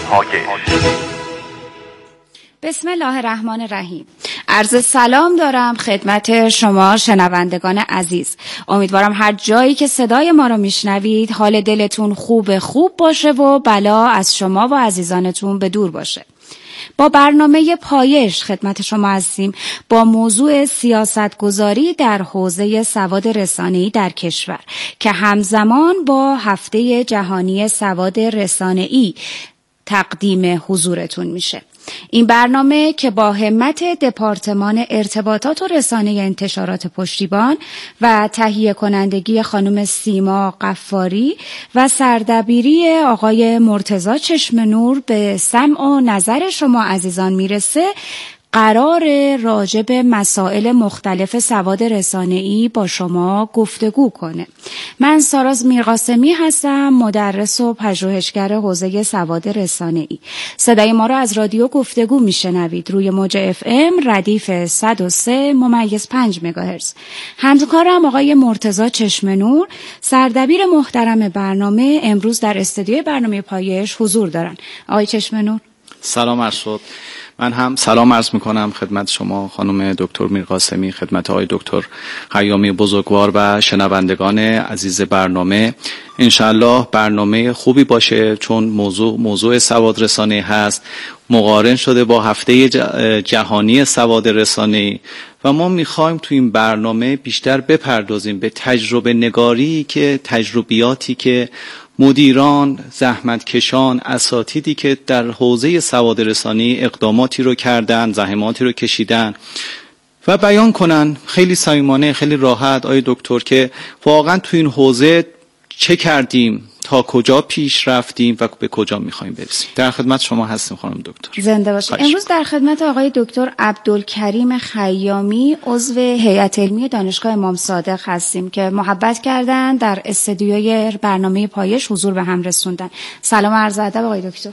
بسم الله الرحمن الرحیم. عرض سلام دارم خدمت شما شنوندگان عزیز. امیدوارم هر جایی که صدای ما رو میشنوید حال دلتون خوب باشه و بلا از شما و عزیزانتون به دور باشه. با برنامه پایش خدمت شما هستیم با موضوع سیاستگذاری در حوزه سواد رسانه‌ای در کشور که همزمان با هفته جهانی سواد رسانه‌ای تقدیم حضورتون میشه. این برنامه که با همت دپارتمان ارتباطات و رسانه انتشارات پشتیبان و تهیه کنندگی خانم سیما قفاری و سردبیری آقای مرتضی چشم نور به سمع و نظر شما عزیزان میرسه، قرار راجع به مسائل مختلف سواد رسانه‌ای با شما گفتگو کنه. من ساراز میرقاسمی هستم، مدرس و پژوهشگر حوزه سواد رسانه‌ای. صدای ما را از رادیو گفتگو میشنوید روی موج FM ردیف 103.5 مگاهرتز. همکارم آقای مرتضی چشم نور، سردبیر محترم برنامه، امروز در استودیوی برنامه پایش حضور دارن. آقای چشم نور سلام عرض شد. من هم سلام عرض میکنم خدمت شما خانم دکتر میرقاسمی، خدمت آقای دکتر خیامی بزرگوار و شنوندگان عزیز برنامه. انشالله برنامه خوبی باشه چون موضوع سواد رسانه‌ای هست، مقارن شده با هفته جهانی سواد رسانه‌ای و ما میخوایم تو این برنامه بیشتر بپردازیم به تجربه نگاری که تجربیاتی که مدیران، زحمتکشان، اساتیدی که در حوزه سواد رسانه‌ای اقداماتی رو کردن، زحماتی رو کشیدن و بیان کنن خیلی صمیمانه، خیلی راحت آقای دکتر که واقعا تو این حوزه چه کردیم، تا کجا پیش رفتیم و به کجا میخوایم برسیم. در خدمت شما هستیم خانم دکتر. زنده باشید. امروز در خدمت آقای دکتر عبدالکریم خیامی عضو هیئت علمی دانشگاه امام صادق هستیم که محبت کردن در استودیوی برنامه پایش حضور به هم رسوندن. سلام عرض ادب آقای دکتر.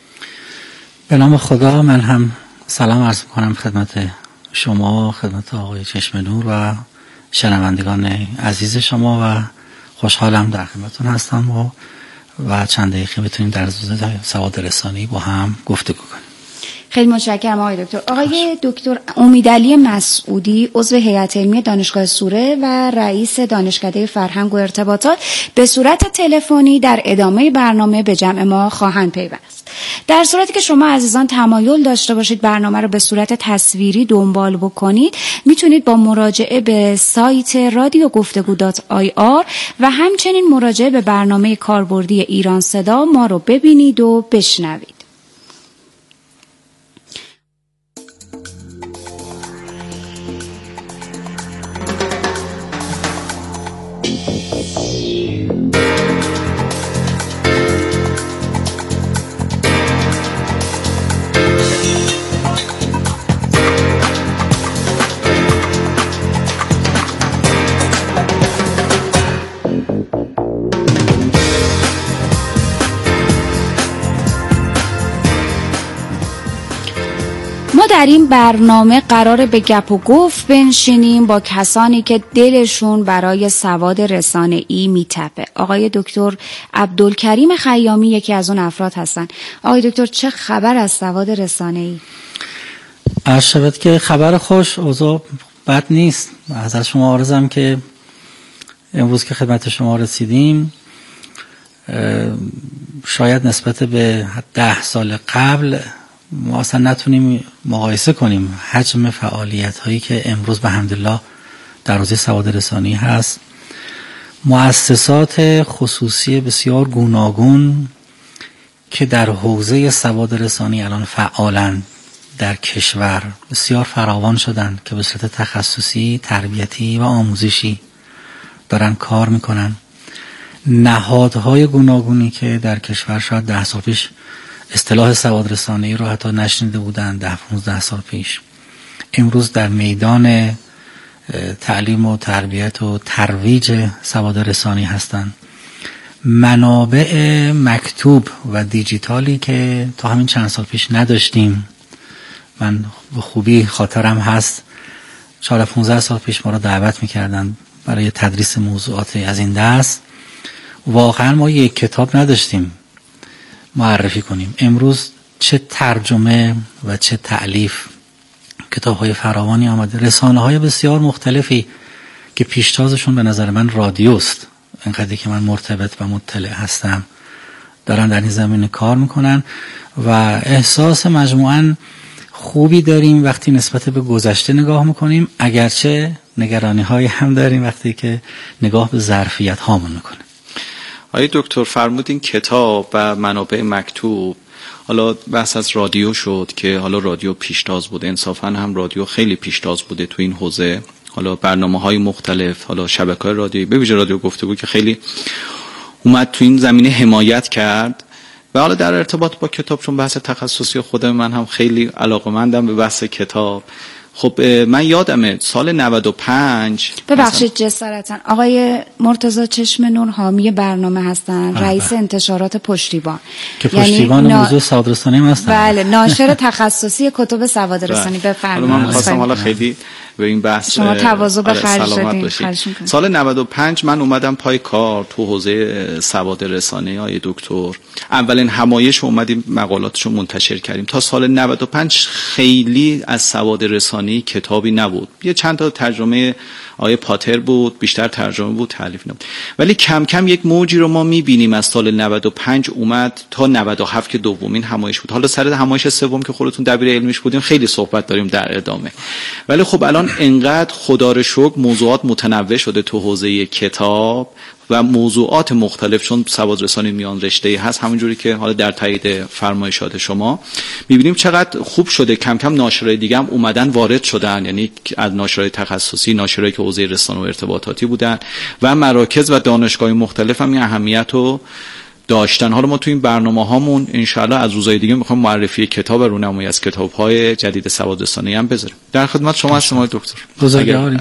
به نام خدا من هم سلام عرض می‌کنم خدمت شما، خدمت آقای چشم نور و شنوندگان عزیز شما و خوشحالم در خدمتتون هستم و چند دقیقه بتونیم در حوزه سواد رسانه‌ای با هم گفتگو کنیم. خیلی متشکرم آقای دکتر. آقای دکتر امیدعلی مسعودی عضو هیئت علمی دانشگاه سوره و رئیس دانشکده فرهنگ و ارتباطات به صورت تلفنی در ادامه برنامه به جمع ما خواهند پیوست. در صورتی که شما عزیزان تمایل داشته باشید برنامه رو به صورت تصویری دنبال بکنید، میتونید با مراجعه به سایت radiogoftegu.ir و همچنین مراجعه به برنامه کاربردی ایران صدا ما رو ببینید و بشنوید. در این برنامه قراره به گپ و گفت بنشینیم با کسانی که دلشون برای سواد رسانه‌ای میتپه. آقای دکتر عبدالکریم خیامی یکی از اون افراد هستن. آقای دکتر چه خبر از سواد رسانه‌ای؟ عرض شود که خبر خوش، اوضاع بد نیست. از شما عرضم که امروز که خدمت شما رسیدیم شاید نسبت به 10 سال قبل ما اصلا نتونیم مقایسه کنیم حجم فعالیت هایی که امروز به حمدالله در حوزه سواد رسانه‌ای هست. مؤسسات خصوصی بسیار گوناگون که در حوزه سواد رسانه‌ای الان فعالن در کشور بسیار فراوان شدن که به صورت تخصصی، تربیتی و آموزشی دارن کار میکنن. نهادهای گوناگونی که در کشور شاید 10 سال پیش اصطلاح سواد رسانه‌ای رو حتی نشنیده بودن، 10-15 سال پیش، امروز در میدان تعلیم و تربیت و ترویج سواد رسانه‌ای هستند. منابع مکتوب و دیجیتالی که تا همین چند سال پیش نداشتیم، من به خوبی خاطرم هست 14-15 سال پیش ما رو دعوت میکردن برای تدریس موضوعات از این دست. واقعا ما یک کتاب نداشتیم معرفی کنیم. امروز چه ترجمه و چه تألیف کتاب‌های فراوانی آمده، رسانه‌های بسیار مختلفی که پیشتازشون به نظر من رادیوست، اینقدری که من مرتبط و مطلع هستم، دارن در این زمینه کار میکنن و احساس مجموعاً خوبی داریم وقتی نسبت به گذشته نگاه میکنیم، اگرچه نگرانی‌های هم داریم وقتی که نگاه به ظرفیت هامون میکنیم. آقای دکتر فرمودین کتاب و منابع مکتوب، حالا بحث از رادیو شد که حالا رادیو پیشتاز بوده، انصافاً هم رادیو خیلی پیشتاز بوده تو این حوزه، حالا برنامه‌های مختلف، حالا شبکه‌های رادیویی به ویژه رادیو گفتگو که خیلی اومد تو این زمینه حمایت کرد. و حالا در ارتباط با کتاب، چون بحث تخصصی خود من هم خیلی علاقه‌مندم به بحث کتاب، خب من یادمه سال 95 ببخشید جسارتاً آقای مرتضی چشم نور حامی برنامه هستن، رئیس انتشارات پشتیبان که پشتیبان موضوع سوادرسانی هم هستن. بله، ناشر تخصصی کتب سوادرسانی. بفرمایید. من خواستم حالا خیلی به این بحث شما تواضع به خرج دادین. سال 95 من اومدم پای کار تو حوزه سواد رسانه‌ای های دکتر. اولین همایش اومدیم مقالاتشو منتشر کردیم. تا سال 95 خیلی از سواد رسانه‌ای کتابی نبود. یه چند تا ترجمه آیه پاتر بود، بیشتر ترجمه بود، تالیف نبود. ولی کم کم یک موجی رو ما می‌بینیم از سال 95 اومد تا 97 که دومین همایش بود. حالا سر همایش سوم که خودتون دبیر علمیش بودیم خیلی صحبت داریم در ادامه. ولی خب الان انقدر خدا رو شکر موضوعات متنوع شده تو حوزه کتاب و موضوعات مختلف، چون سواد رسانی میان رشته‌ای هست، همونجوری که حالا در تایید فرمایشات شما می‌بینیم چقدر خوب شده. کم کم ناشرای دیگه هم اومدن وارد شدن، یعنی از ناشرای تخصصی، ناشرایی که حوزه رسانه و ارتباطاتی بودن و مراکز و دانشگاه‌های مختلف هم این اهمیت رو داشتن. حالا ما تو این برنامه‌هامون انشالله از روزهای دیگه می‌خوام معرفی کتاب رونمایی از کتاب‌های جدید سواد رسانی هم بذاریم. در خدمت شما هستم دکتر. بزرگواری.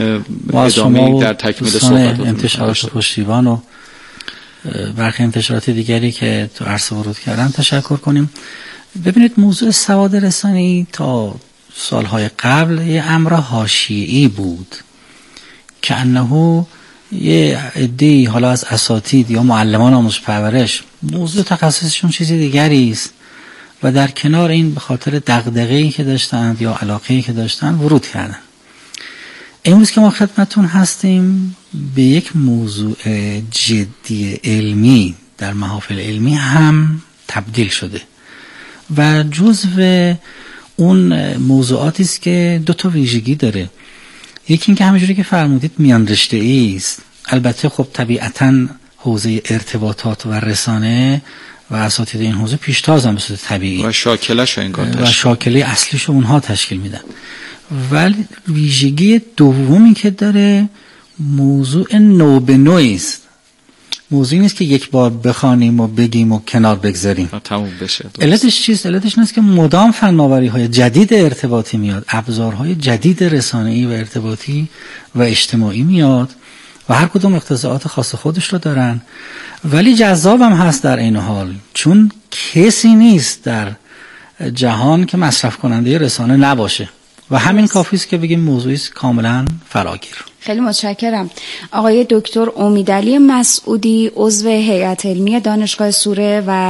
ادامه در تکمیل صحبتاتون انتشارات پشتیبان و برخی انتشارات دیگری که تو عرصه ورود کردن تشکر کنیم. ببینید موضوع سواد رسانی تا سالهای قبل یه امر حاشیه‌ای بود که انه یه عده‌ای حالا از اساتید یا معلمان آموزش پرورش موضوع تخصصشون چیزی دیگری است و در کنار این به خاطر دغدغه‌ای که داشتند یا علاقه‌ای که داشتن ورود کردن. امروز که ما خدمتتون هستیم به یک موضوع جدی علمی در محافل علمی هم تبدیل شده و جزو اون موضوعاتی است که دو تا ویژگی داره. یکی این که همونجوری که فرمودید میان رشته‌ای است. البته خب طبیعتاً حوزه ارتباطات و رسانه و اساتید این حوزه پیشتازن به صورت طبیعی و شاکله‌ش و شاکله اصلیش اونها تشکیل میدن. ولی ویژگی دومی که داره موضوع نو به نوعی است. موضوعی نیست که یک بار بخوانیم و بگیم و کنار بگذاریم تموم بشه. علتش چیست؟ علتش نیست که مدام فناوری‌های جدید ارتباطی میاد، ابزارهای جدید رسانه‌ای و ارتباطی و اجتماعی میاد و هر کدوم اقتضاعات خاص خودش رو دارن، ولی جذاب هم هست در این حال، چون کسی نیست در جهان که مصرف کننده رسانه نباشه و همین کافی است که بگیم موضوعی است کاملا فراگیر. خیلی متشکرم. آقای دکتر امیدعلی مسعودی، عضو هیئت علمی دانشگاه سوره و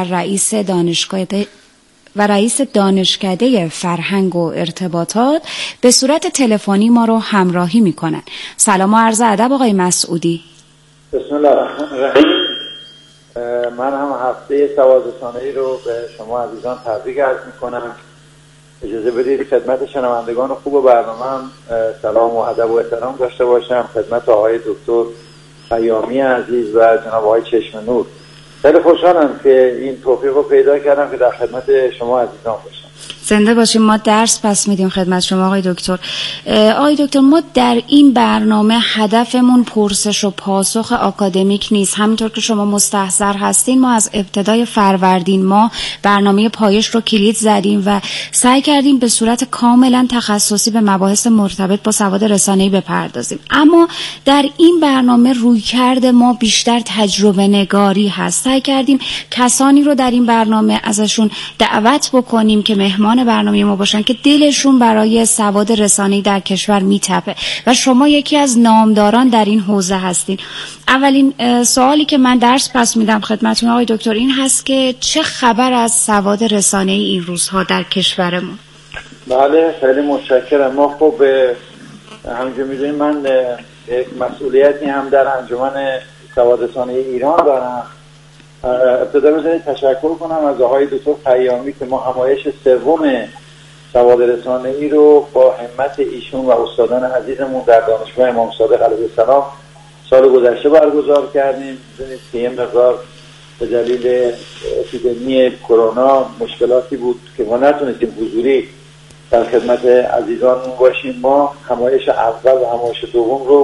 رئیس دانشکده فرهنگ و ارتباطات، به صورت تلفنی ما رو همراهی میکنن. سلام و عرض ادب آقای مسعودی. بسم الله الرحمن الرحیم. من هم هفته سواد رسانه‌ای رو به شما عزیزان تبریک عرض میکنم. اجازه بدید خدمت شنوندگان خوب برنامه هم سلام و ادب و احترام داشته باشم. خدمت آقای دکتر خیامی عزیز و جناب آقای چشم نور. خیلی خوشحالم که این توفیق رو پیدا کردم که در خدمت شما عزیزان باشم. زنده باشیم. ما درس پس میدیم خدمت شما آقای دکتر. آقای دکتر، ما در این برنامه هدفمون پرسش و پاسخ آکادمیک نیست. همینطور که شما مستحضر هستین، ما از ابتدای فروردین ما برنامه پایش رو کلید زدیم و سعی کردیم به صورت کاملا تخصصی به مباحث مرتبط با سواد رسانه‌ای بپردازیم. اما در این برنامه رویکرد ما بیشتر تجربه نگاری هست. سعی کردیم کسانی رو در این برنامه ازشون دعوت بکنیم که مهمان مهمان برنامه ما باشن که دلشون برای سواد رسانه‌ای در کشور میتپه و شما یکی از نامداران در این حوزه هستین. اولین سوالی که من درس پس میدم خدمتتون آقای دکتر این هست که چه خبر از سواد رسانه‌ای این روزها در کشورمون؟ بله خیلی متشکرم. ما خب همونجور میدونیم من یک مسئولیتی هم در انجمن سواد رسانه‌ای ایران دارم. ابتدا بذارید تشکر کنم از آقای دکتر خیامی که ما همایش سوم سواد رسانه‌ای رو با همت ایشون و استادان عزیزمون در دانشگاه امام صادق علیه السلام سال گذشته برگزار کردیم. می‌دونید که یه مقدار به دلیل اپیدمی کرونا مشکلاتی بود که ما نتونستیم حضوری در خدمت عزیزانمون باشیم. ما همایش اول و همایش دوم رو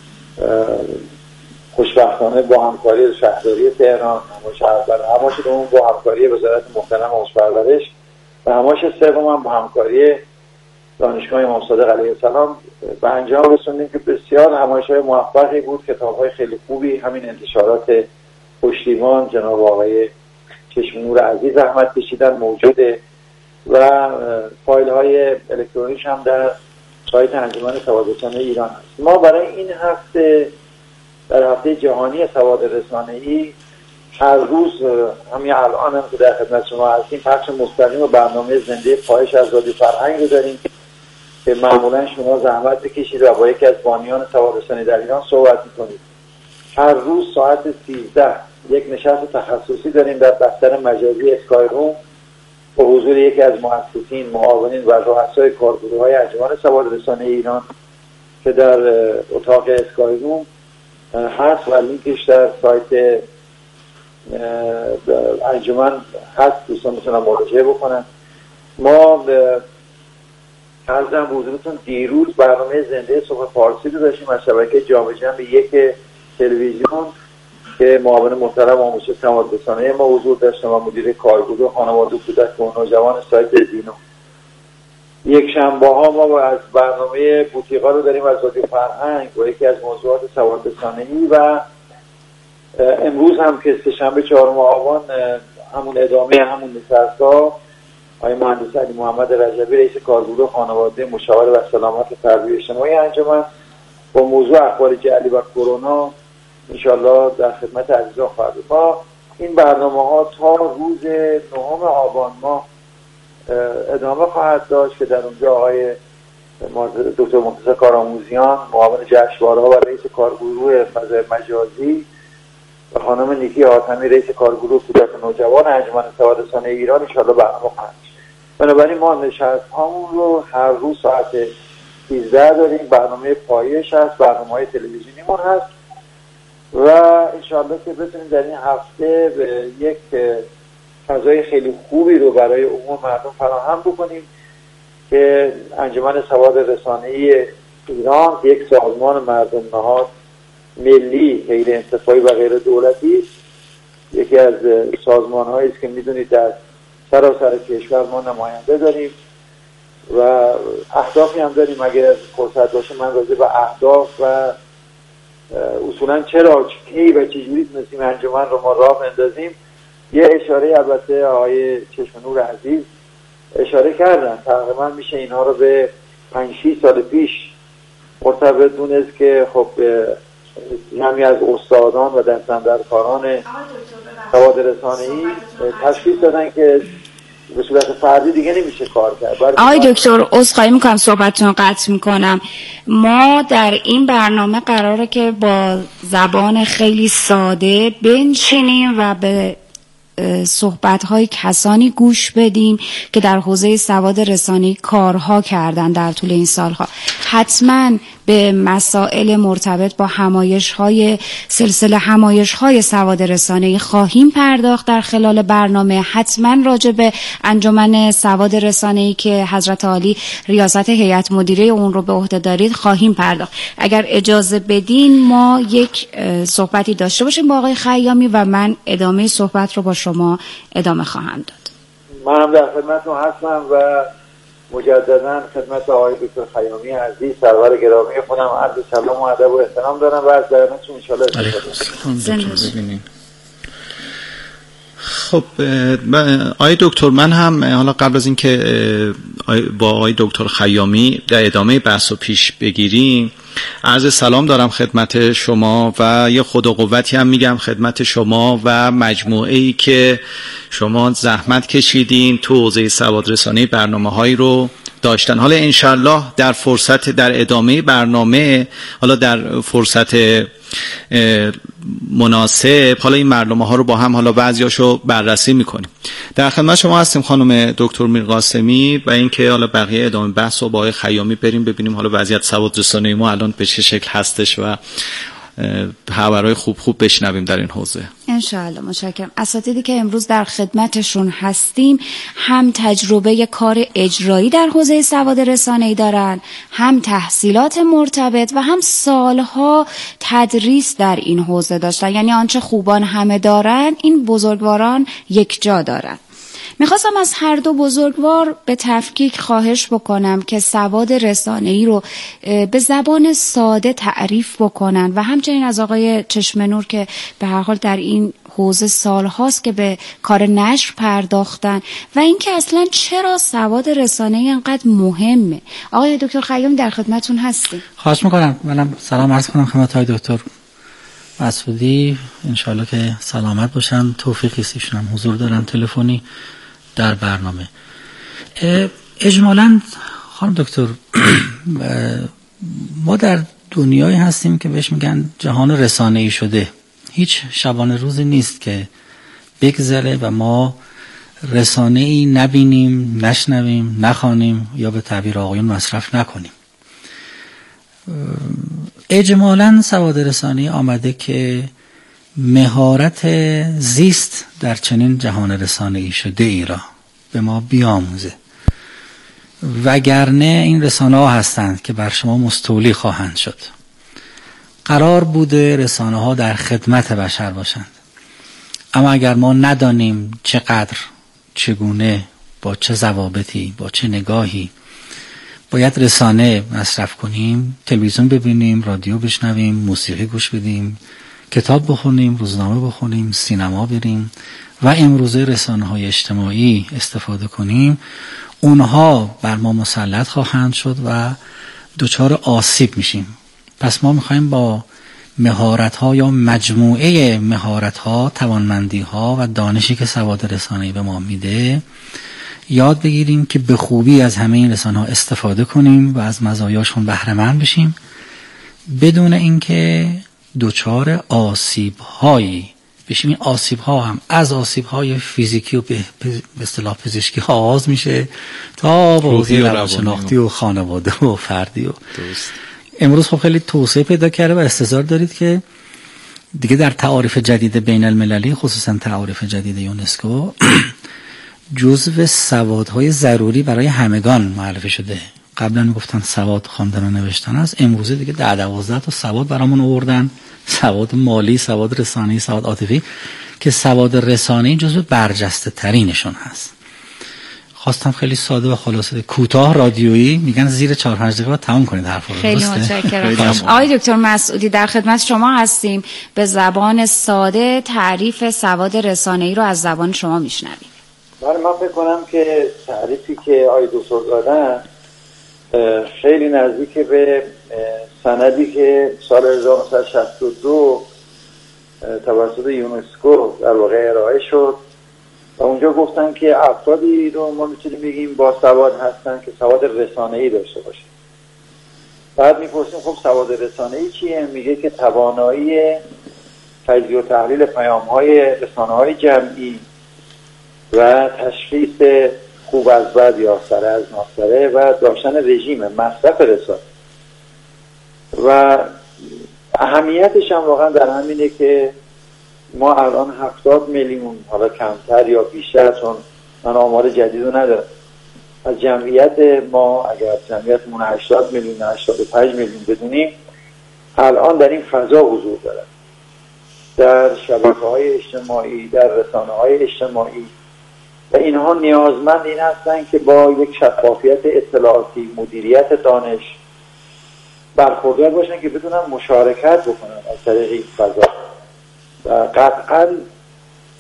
خوشبختانه با همکاری شهرداری تهران، همایش اول، همایش دوم با همکاری وزارت محترم آموزش پرورش و همایش سوم هم با همکاری دانشگاه امام صادق علیه السلام به انجام رسوندیم که بسیار همایش‌های موفقی بود. کتاب‌های خیلی خوبی، همین انتشارات پشتیبان جناب آقای چشم نور عزیز زحمت کشیدن موجوده و فایل‌های الکترونیک هم در سایت انجمن سواد رسانه‌ای ایران هست. ما برای این هفته در هفته جهانی سواد رسانه‌ای هر روز همین الان هم که در خدمت شما هستیم پخش مستقیم و برنامه زنده پایش از رادیو فرهنگ رو داریم که معمولا شما زحمت بکشید و با یکی از بانیان سواد رسانه‌ای در ایران صحبت می‌کنید. هر روز ساعت 13 یک نشست تخصصی داریم در بستر مجازی اسکای روم با حضور یکی از مؤسسین، معاونین و رؤسای کارگروه‌های انجمن سواد رسانه‌ای ایران که در اتاق اسکای روم هست و لینکش در سایت انجمن هست، دوستان میتونن مراجعه بکنن. ما عرضم حضورتون دیروز برنامه زنده صبح فارسی رو داشتیم از شبکه جام جم یک تلویزیون که معاون محترم آموزش سواد رسانه‌ای ما حضور داشتن و مدیر کارگروه خانواده و کودک و نوجوان سایت دینو. یک شنبه ها ما از برنامه بوتیقا رو داریم از رادیو فرهنگ و یکی از موضوعات سواد رسانه‌ای و امروز هم که سه‌شنبه 4 آبان همون ادامه همون نشست‌ها آقای مهندس علی محمد رجبی رئیس کارگروه خانواده مشاور و سلامت تربیت اجتماعی انجمن با موضوع اخبار جعلی و کرونا انشالله در خدمت عزیزان خواهد بود. ما این برنامه‌ها تا روز 9 آبان ماه ادامه خواهد داشت که در اونجا آقای دکتر مرتضی کارآموزیان معاون جشنواره‌ها و رئیس کارگروه فضای مجازی و خانم نیکی حاتمی رئیس کارگروه کودک و نوجوان انجمن سواد رسانه‌ای ایران انشالله برنامه خواهند داشت. بنابراین ما نشست‌هامون رو هر روز ساعت 13 داریم. برنامه پایش هست، برنامه‌های تلویزیونیمون هست و انشالله که بتونیم در این هفته به یک فضای خیلی خوبی رو برای عموم مردم فراهم بکنیم که انجمن سواد رسانه‌ای ایران یک سازمان مردم نهاد ملی غیر انتفاعی و غیر دولتی، یکی از سازمان‌هایی است که می‌دونید در سراسر کشور ما نماینده داریم و اهدافی هم داریم. اگر فرصت باشه من راجع به اهداف و اصولاً چرا کی و چجوری تونستیم انجمن رو ما راه بندازیم یه اشاره البته آقای چشم نور عزیز اشاره کردن. تقریبا میشه اینها رو به 5-6 سال پیش مرتبط دونست که خب همین از استادان و دستاندرکاران سواد رسانه‌ای تشخیص دادن که به صورت فردی دیگه نمیشه کار کرد. آقای دکتر عذرخواهی میکنم صحبتتون قطع میکنم. ما در این برنامه قراره که با زبان خیلی ساده بنشینیم و به صحبت‌های کسانی گوش بدیم که در حوزه سواد رسانه‌ای کارها کردن در طول این سالها. حتما به مسائل مرتبط با سلسله همایش‌های سواد رسانه‌ای خواهیم پرداخت در خلال برنامه. حتما راجع به انجمن سواد رسانه‌ای که حضرت عالی ریاست هیئت مدیره اون رو به عهده دارید خواهیم پرداخت. اگر اجازه بدین ما یک صحبتی داشته باشیم با آقای خیامی و من ادامه صحبت رو با شما ادامه خواهم داد. منم در خدمتتون هستم و مجددا خدمت آقای دکتر خیامی عزیز سرور گرامی خودم عرض سلام و ادب و احترام دارم و از برنامه‌تون ان شاءالله استفاده کنم. خب آقای دکتر، من هم حالا قبل از اینکه با آقای دکتر خیامی در ادامه بحث و پیش بگیریم، عرض سلام دارم خدمت شما و یه خدا قوتی هم میگم خدمت شما و مجموعه ای که شما زحمت کشیدین تو حوزه سوادرسانی برنامه‌هایی رو داشتن. حالا انشالله در فرصت در ادامه برنامه، حالا در فرصت مناسب، حالا این برنامه ها رو با هم حالا بعضیاشو بررسی میکنیم. در خدمت شما هستیم خانم دکتر میرقاسمی و اینکه حالا بقیه ادامه بحث رو با آقای خیامی بریم ببینیم حالا وضعیت سوادرسانی ما الان به چه شکل هستش و خبرهای خوب بشنویم در این حوزه. انشاءالله. متشکرم. اساتیدی که امروز در خدمتشون هستیم هم تجربه کار اجرایی در حوزه سواد رسانه‌ای دارن، هم تحصیلات مرتبط و هم سالها تدریس در این حوزه داشتن. یعنی آنچه خوبان همه دارن، این بزرگواران یک جا دارن. میخواستم از هر دو بزرگوار به تفکیک خواهش بکنم که سواد رسانه‌ای رو به زبان ساده تعریف بکنن و همچنین از آقای چشمنور که به هر حال در این حوزه سالهاست که به کار نشر پرداختن و اینکه اصلا چرا سواد رسانه‌ای انقدر مهمه. آقای دکتر خیام در خدمتون هستیم. خواهش میکنم. منم سلام عرض کنم خدمت های دکتر مسعودی، انشالله که سلامت باشن. توفیقی ایشون هم حضور دارن تلفنی در برنامه. اجمالاً خانم دکتر، ما در دنیایی هستیم که بهش میگن جهان رسانه‌ای شده. هیچ شبانه روزی نیست که بگذره و ما رسانه‌ای نبینیم، نشنویم، نخوانیم یا به تعبیر آقایون مصرف نکنیم. اجمالاً سواد رسانه‌ای آمده که مهارت زیست در چنین جهان رسانه‌ای شده ای را به ما بیاموزه، وگرنه این رسانه ها هستند که بر شما مستولی خواهند شد. قرار بوده رسانه ها در خدمت بشر باشند، اما اگر ما ندانیم چقدر، چگونه، با چه ضوابطی، با چه نگاهی باید رسانه مصرف کنیم، تلویزیون ببینیم، رادیو بشنویم، موسیقی گوش بدیم، کتاب بخونیم، روزنامه بخونیم، سینما بریم و امروزه رسانه‌های اجتماعی استفاده کنیم، اونها بر ما مسلط خواهند شد و دچار آسیب میشیم. پس ما میخوایم با مهارت‌ها یا مجموعه مهارت‌ها، توانمندی‌ها و دانشی که سواد رسانه‌ای به ما میده یاد بگیریم که به خوبی از همه این رسانه‌ها استفاده کنیم و از مزایاشون بهره مند بشیم، بدون اینکه دچار آسیب‌هایی بشیم. این آسیب‌ها هم از آسیب‌های فیزیکی و به اصطلاح پزشکی آغاز میشه تا به حوزه روانشناختی و خانواده و فردی و امروز خب خیلی توسعه پیدا کرده و استظهار دارید که دیگه در تعاریف جدید بین المللی، خصوصا تعاریف جدید یونسکو، جزو سوادهای ضروری برای همگان معرفی شده. قبلا میگفتن سواد خواندن و نوشتن است، امروزه دیگه 10-12 تا سواد برامون آوردن: سواد مالی، سواد رسانه‌ای، سواد عاطفی، که سواد رسانه‌ای جزو برجسته ترینشون هست. خواستم خیلی ساده و خلاصه کوتاه رادیویی، میگن زیر 4-5 دقیقه تمام کنید حرف رو. خیلی متشکرم. آقای دکتر مسعودی در خدمت شما هستیم. به زبان ساده تعریف سواد رسانه‌ای رو از زبان شما میشنویم. من فکر کنم که تعریفی که آقای دکتر دادن خیلی نزدیک به سندی که سال 1962 توسط یونسکو در واقع ارائه شد و اونجا گفتن که افرادی رو ما میتونیم بگیم با سواد هستن که سواد رسانه‌ای داشته باشه. بعد میپرسیم خب سواد رسانه‌ای چیه؟ میگه که توانایی تجزیه و تحلیل پیام‌های رسانه‌های جمعی و تشخیص خوب از بد یا سره از ناسره و داشتن رژیم مصرف رسانه. و اهمیتش هم واقعا در همینه که ما الان 70 میلیون، حالا کمتر یا بیشتر، چون من آمار جدید رو ندارم، از جمعیت ما، اگر جمعیتمون 80 میلیون 85 میلیون بدونیم، الان در این فضا حضور دارن، در شبکه‌های اجتماعی، در رسانه‌های اجتماعی، و اینها نیازمند این هستن که با یک شفافیت اطلاعاتی، مدیریت دانش برخوردار باشن که بتونن مشارکت بکنن از طریق این فضا. و قطعا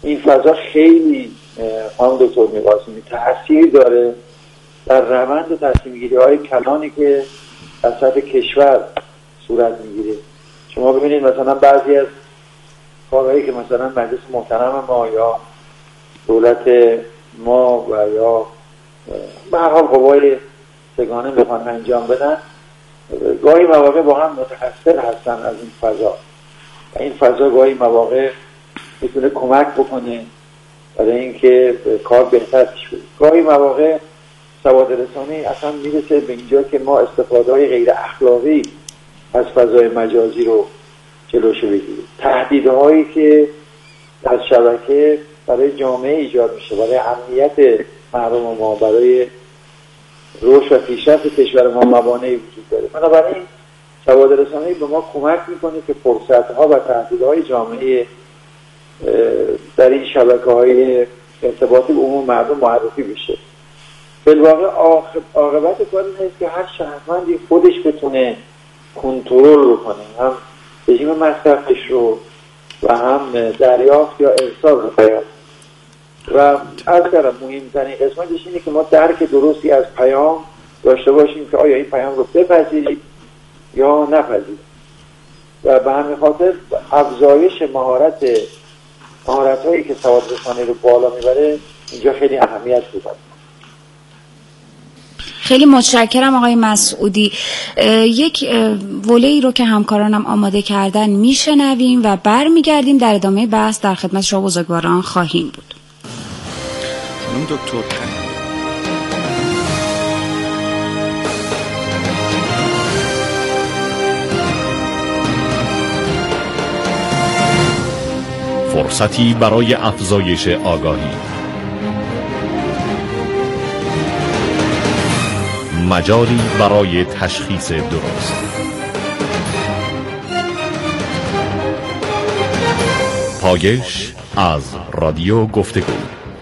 این فضا خیلی خانم دکتر میرقاسمی تأثیر داره در روند تصمیم گیری های کلانی که در سطح کشور صورت میگیره. شما ببینید مثلا بعضی از کارهایی که مثلا مجلس محترم ما یا دولت ما و یا به هر حال قوای سگانه بخوان انجام بدن، گاهی مواقع با هم متأثر هستن از این فضا و این فضا گاهی مواقع میتونه کمک بکنه برای اینکه کار بهتر پیش بره. گاهی مواقع سواد رسانی اصلا میرسه به اینجا که ما استفاده‌های غیر اخلاقی از فضای مجازی رو جلوشو بگیریم. تهدیدهایی که از شبکه برای جامعه ایجاد میشه، برای امنیت مردم ما، برای رشد و پیشرفت کشور ما موانعی وجود داره. بنابراین سواد رسانی به ما کمک میکنه که فرصت‌ها و تهدیدهای جامعه در این شبکه‌های ارتباطی به عموم مردم معرفی بشه. بالواقع عاقبت کار این است که هر شهروندی خودش بتونه کنترل بکنه، هم رژیم مصرفش رو و هم دریافت یا ارسال پیام. و از کردم مهمترین قسمتش اینه که ما درک درستی از پیام داشته باشیم که آیا این پیام رو بپذیریم یا نپذیریم. و به همین خاطر افزایش مهارت‌هایی که سواد رسانی رو بالا میبره اینجا خیلی اهمیت داره. خیلی متشکرم آقای مسعودی. یک وله‌ای رو که همکارانم آماده کردن میشنویم و برمیگردیم در ادامه بحث در خدمت شما بزرگواران خواهیم بود. خانم دکتر فرصتی برای افزایش آگاهی، مجالی برای تشخیص درست. پایش از رادیو گفتگو.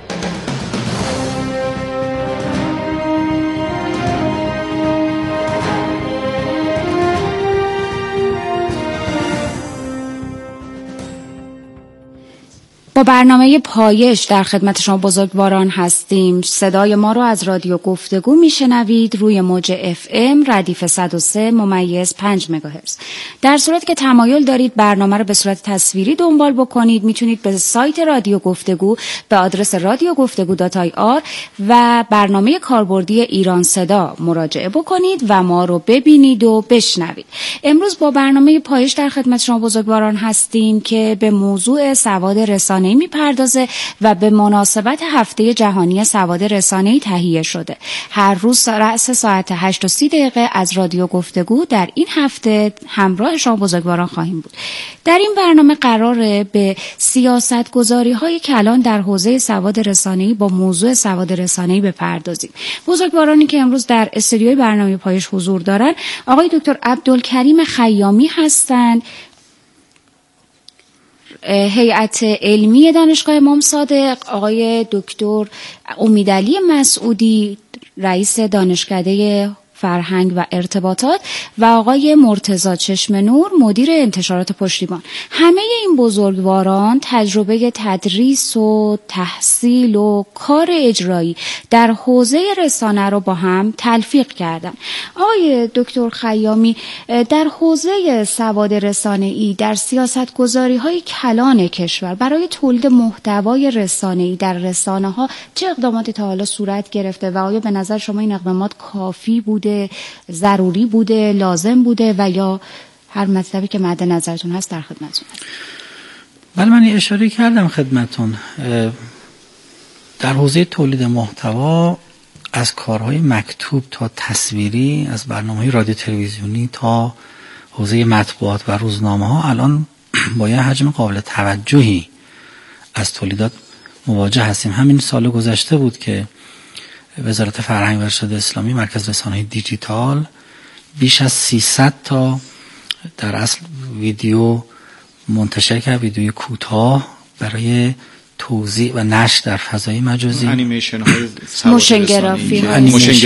با برنامه پایش در خدمت شما بزرگواران هستیم. صدای ما رو از رادیو گفتگو میشنوید روی موج FM ردیف 103.5 مگاهرتز. در صورتی که تمایل دارید برنامه رو به صورت تصویری دنبال بکنید، میتونید به سایت رادیو گفتگو به آدرس radiogoftegu.ir و برنامه کاربردی ایران صدا مراجعه بکنید و ما رو ببینید و بشنوید. امروز با برنامه پایش در خدمت شما بزرگواران هستیم که به موضوع سواد رسانه‌ای میپردازه و به مناسبت هفته جهانی سواد رسانه‌ای تهیه شده. هر روز رأس ساعت 8:30 از رادیو گفتگو در این هفته همراه شما بزرگواران خواهیم بود. در این برنامه قراره به سیاست‌گذاری‌های کلان در حوزه سواد رسانه‌ای با موضوع سواد رسانه‌ای بپردازیم. بزرگوارانی که امروز در استودیوی برنامه پایش حضور دارن آقای دکتر عبدالکریم خیامی هستند، هیئت علمی دانشگاه امام صادق، آقای دکتر امیدعلی مسعودی رئیس دانشکده فرهنگ و ارتباطات و آقای مرتضی چشم نور مدیر انتشارات پشتیبان. همه این بزرگواران تجربه تدریس و تحصیل و کار اجرایی در حوزه رسانه رو با هم تلفیق کردن. آقای دکتر خیامی، در حوزه سواد رسانه‌ای در سیاست‌گذاری‌های کلان کشور برای تولید محتوای رسانه‌ای در رسانه‌ها چه اقداماتی تا حالا صورت گرفته و آیا به نظر شما این اقدامات کافی بوده، ضروری بوده، لازم بوده و یا هر مطلبی که مد نظرتون هست در خدمتتون هست؟ بله، من اشاره کردم خدمتتون. در حوزه تولید محتوا از کارهای مکتوب تا تصویری، از برنامه‌های رادیو تلویزیونی تا حوزه مطبوعات و روزنامه‌ها الان با یه حجم قابل توجهی از تولیدات مواجه هستیم. همین سال گذشته بود که وزارت فرهنگ و ارشاد اسلامی مرکز رسانه‌های دیجیتال بیش از 300 تا در اصل ویدیو منتشر کرد، ویدیوی کوتاه برای توزیع و نشر در فضای مجازی. انیمیشن های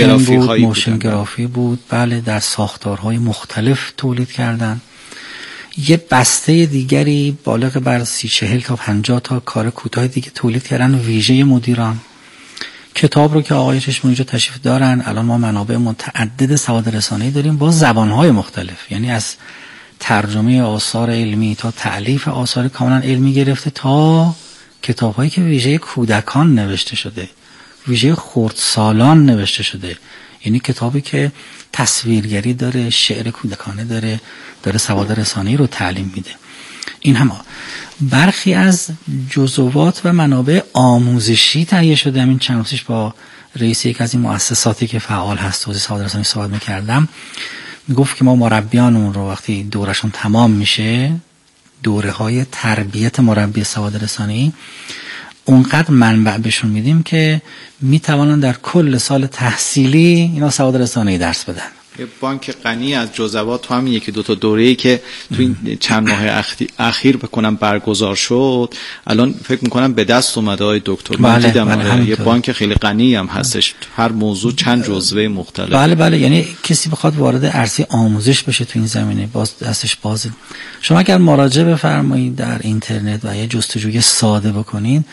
موشن گرافی بود. بله، در ساختارهای مختلف تولید کردن. یه بسته دیگری بالغ بر 30-40 تا 50 تا کار کوتاه دیگه تولید کردن ویژه مدیران. کتاب رو که آقای چشمانی اینجا تشریف دارن، الان ما منابع متعدد سواد رسانه‌ای داریم با زبان‌های مختلف، یعنی از ترجمه آثار علمی تا تألیف آثار کاملا علمی گرفته تا کتاب‌هایی که ویژه کودکان نوشته شده، ویژه خردسالان نوشته شده، یعنی کتابی که تصویرگری داره، شعر کودکانه داره سواد رسانه‌ای رو تعلیم میده. این هم برخی از جزوات و منابع آموزشی تهیه شده. همین چند روزش با رئیس یک از این مؤسساتی که فعال هست حوزه سواد رسانه‌ای صحبت می‌کردم، میگفت که ما مربیانمون رو وقتی دورشون تمام میشه، دوره‌های تربیت مربی سواد رسانه‌ای، اونقدر منبع بهشون میدیم که میتوانن در کل سال تحصیلی اینا سواد رسانه‌ای درس بدن. یه بانک غنی از جزوات تو همین 1-2 تا دوره‌ای که تو این چند ماه اخیر بکنم برگزار شد، الان فکر میکنم به دست اومده های دکتر. من دیدم یه بانک خیلی غنی هم هستش، هر موضوع چند جزوه مختلف. بله، یعنی کسی بخواد وارد عرصه آموزش بشه تو این زمینه، باز دستش بازه. شما اگر مراجعه بفرمایید در اینترنت و یه جستجوی ساده بکنین،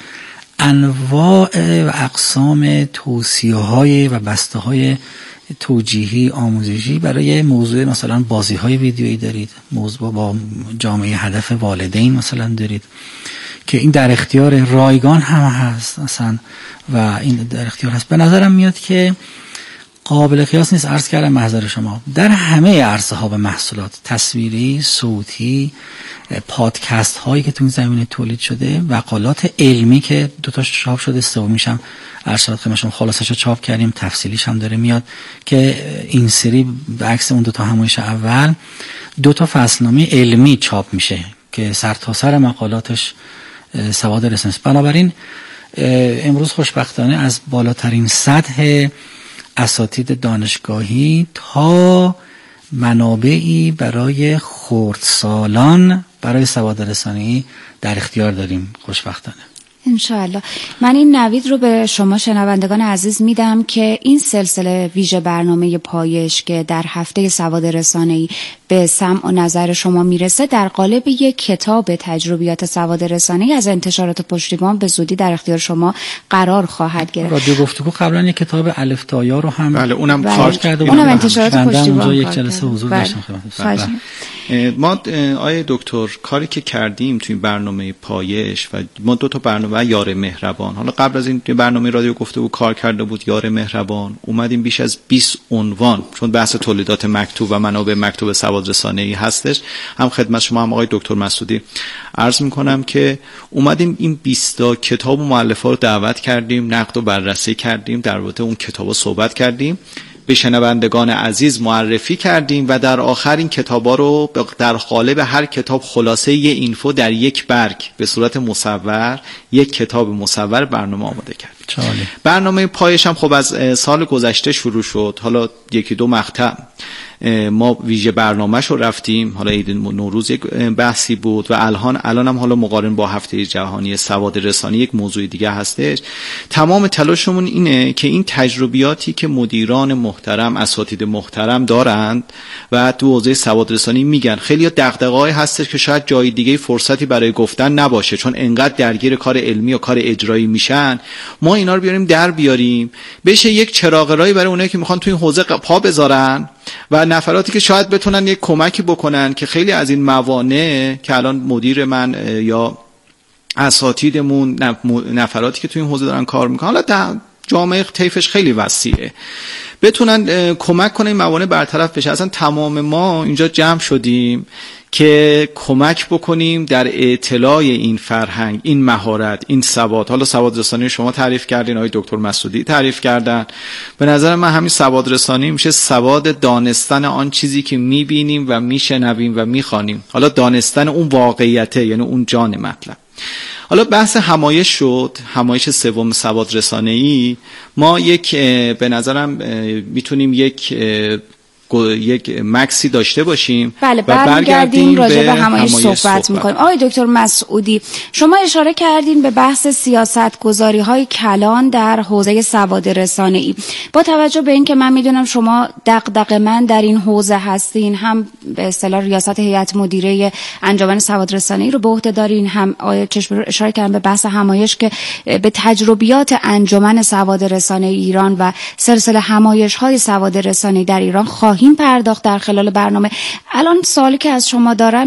انواع و اقسام توصیه‌های و بسته‌های توجیهی آموزشی برای موضوع مثلا بازی‌های ویدیویی دارید، موضوع با جامعه هدف والدین مثلا دارید که این در اختیار رایگان هم هست مثلا و این در اختیار هست. به نظرم میاد که قابل قیاس نیست. عرض کردم محضر شما در همه عرصه ها و محصولات تصویری، صوتی، پادکست هایی که تو این زمینه تولید شده، مقالات علمی که 2 تا چاپ شده، سومیش هم ارشاد خدمتتون خلاصش چاپ کردیم، تفصیلیش هم داره میاد که این سری به عکس اون 2 تا همایش اول 2 تا فصلنامه علمی چاپ میشه که سرتاسر مقالاتش سواد رسانه‌ای است. بنابراین امروز خوشبختانه از بالاترین سطح اساتید دانشگاهی تا منابعی برای خردسالان برای سواد رسانه‌ای در اختیار داریم خوشبختانه. انشاءالله. من این نوید رو به شما شنوندگان عزیز میدم که این سلسله ویژه برنامه پایش که در هفته سواد رسانه‌ای به سمع و نظر شما میرسه در قالب یک کتاب تجربیات سواد رسانه‌ای از انتشارات پشتیبان به زودی در اختیار شما قرار خواهد گرفت. رادیو گفتگو قبلا یک کتاب الف تا یا رو هم بله اونم کار کرده، اونم انتشارات پشتیبان یک جلسه حضور داشتم خدمتتون. ما آیه دکتر کاری که کردیم توی برنامه پایش و ما 2 تا برنامه یار مهربان، حالا قبل از این برنامه رادیو گفتگو کار کرده بود یار مهربان، اومدیم بیش از 20 عنوان، چون بحث تولیدات مکتوب و منابع مکتوب سواد رسانه‌ای هستش، هم خدمت شما هم آقای دکتر مسعودی عرض میکنم که اومدیم این 20 تا کتاب و مؤلفه رو دعوت کردیم، نقد و بررسی کردیم، در رابطه اون کتابا صحبت کردیم، به شنوندگان عزیز معرفی کردیم و در آخر این کتابا رو در قالب هر کتاب خلاصه یه اینفو در یک برگ به صورت مصور، یک کتاب مصور برنامه آماده کردیم. برنامه پایش هم خب از سال گذشته شروع شد، حالا 1-2 مقطع ما ویژه برنامه‌ش رو رفتیم، حالا عید نوروز یک بحثی بود و الان هم حالا مقارن با هفته جهانی سواد رسانه‌ای یک موضوع دیگه هستش. تمام تلاشمون اینه که این تجربیاتی که مدیران محترم، اساتید محترم دارند و تو حوزه سواد رسانه‌ای میگن، خیلی دغدغه‌ای هستش که شاید جای دیگه فرصتی برای گفتن نباشه چون انقدر درگیر کار علمی و کار اجرایی میشن، ما اینا رو بیاریم بشه یک چراغ راهی برای اونایی که میخوان تو این حوزه پا بذارن و نفراتی که شاید بتونن یک کمکی بکنن که خیلی از این موانع که الان مدیر من یا اساتیدمون، نفراتی که تو این حوزه دارن کار میکنن، حالا جامعه طیفش خیلی وسیعه، بتونن کمک کنن این موانع برطرف بشه. اصلا تمام ما اینجا جمع شدیم که کمک بکنیم در اطلاع این فرهنگ، این مهارت، این سواد. حالا سواد رسانی شما تعریف کردین، آقای دکتر مسعودی تعریف کردن. به نظر من همین سواد رسانی میشه سواد دانستن آن چیزی که میبینیم و میشنویم و میخوانیم، حالا دانستن اون واقعیته، یعنی اون جان مطلب. حالا بحث همایش شد، همایش سوم سواد رسانه‌ای. ما یک به نظرم میتونیم یک یک مکسی داشته باشیم. بله، برگردیم راجع به همایش صحبت میکنیم. آقای دکتر مسعودی، شما اشاره کردین به بحث سیاستگذاری های کلان در حوزه سواد رسانه‌ای. با توجه به این که من میدونم شما دغدغه‌مند در این حوزه هستین، هم به اصطلاح ریاست هیئت مدیره انجمن سواد رسانه‌ای رو به عهده دارین، هم آقای چشمه‌رو اشاره کردن به بحث همایش که به تجربیات انجمن سواد رسانه‌ای ایران و سلسله همایش‌های سواد رسانه‌ای در ایران خواهیم پرداخت در خلال برنامه. الان سوالی که از شما دارم